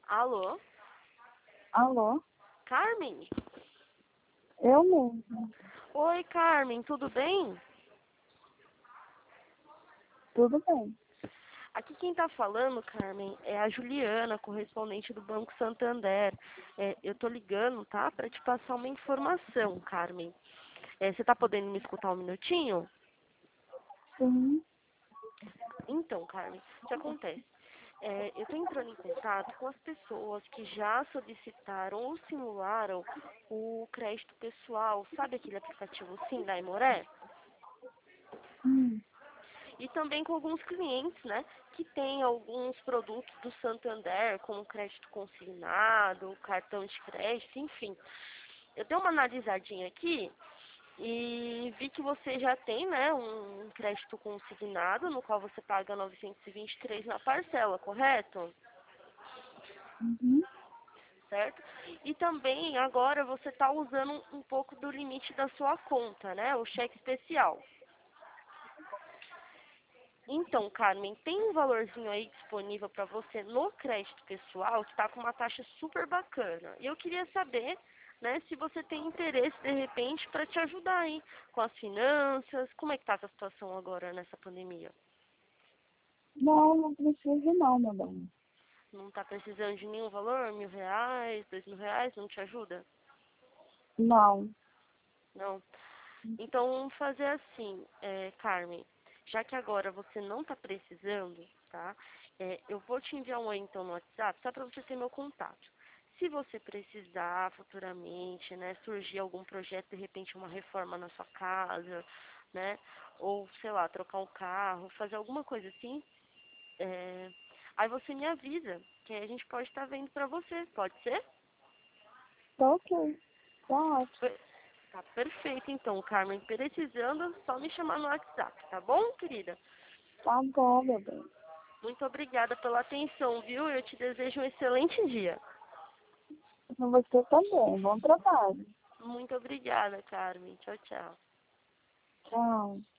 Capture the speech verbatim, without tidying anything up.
Alô? Alô? Carmen? Eu mesmo. Oi, Carmen, tudo bem? Tudo bem. Aqui quem tá falando, Carmen, é a Juliana, correspondente do Banco Santander. É, eu tô ligando, tá? Pra te passar uma informação, Carmen. É, você tá podendo me escutar um minutinho? Sim. Então, Carmen, o que acontece? É, eu estou entrando em contato com as pessoas que já solicitaram ou simularam o crédito pessoal, sabe aquele aplicativo Sim da Imoré? Hum. E também com alguns clientes, né, que têm alguns produtos do Santander, como crédito consignado, cartão de crédito, enfim. Eu dei uma analisadinha aqui e vi que você já tem, né, um crédito consignado, no qual você paga novecentos e vinte e três na parcela, correto? Uhum. Certo? E também agora você está usando um pouco do limite da sua conta, né, o cheque especial. Então, Carmen, tem um valorzinho aí disponível para você no crédito pessoal que está com uma taxa super bacana. E eu queria saber, né, se você tem interesse, de repente, para te ajudar aí com as finanças. Como é que tá a situação agora nessa pandemia? Não, não preciso não, meu bem. Não está precisando de nenhum valor? Mil reais, dois mil reais? Não te ajuda? Não. Não? Então, vamos fazer assim, é, Carmen. Já que agora você não está precisando, tá? É, eu vou te enviar um oi então no WhatsApp, só para você ter meu contato. Se você precisar futuramente, né, surgir algum projeto, de repente uma reforma na sua casa, né, ou sei lá, trocar um carro, fazer alguma coisa assim, é, aí você me avisa, que aí a gente pode estar vendo para você, pode ser? Tá ok. Tá ótimo. Per- Tá perfeito então, Carmen. Precisando, só me chamar no WhatsApp, tá bom, querida? Tá bom, meu bem. Muito obrigada pela atenção, viu? Eu te desejo um excelente dia. Pra você também. Bom trabalho. Muito obrigada, Carmen. Tchau, tchau. Tchau.